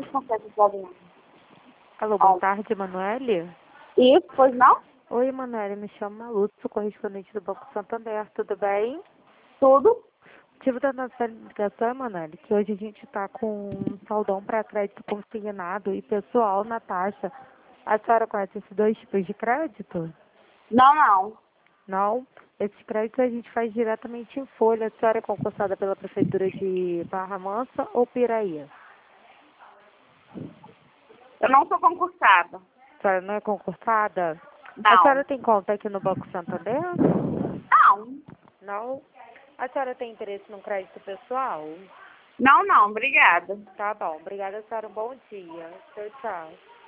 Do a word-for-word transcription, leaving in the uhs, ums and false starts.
consegue sozinha. Alô, boa tarde, Emanuele. Isso, pois não? Oi, Emanuele, me chamo Lúcia, sou correspondente do Banco Santander, tudo bem? Tudo? Tive da nossa ligação, Emanuele, que hoje a gente está com um saldão para crédito consignado e pessoal na taxa. A senhora conhece esses dois tipos de crédito? Não, não. Não? Esses créditos a gente faz diretamente em folha. A senhora é concursada pela Prefeitura de Barra Mansa ou Piraí? Eu não sou concursada. A senhora não é concursada? A Não. senhora tem conta aqui no Banco Santander? Não. Não? A senhora tem interesse no crédito pessoal? Não, não, obrigada. Tá bom. Obrigada, senhora. Um bom dia. Tchau, tchau.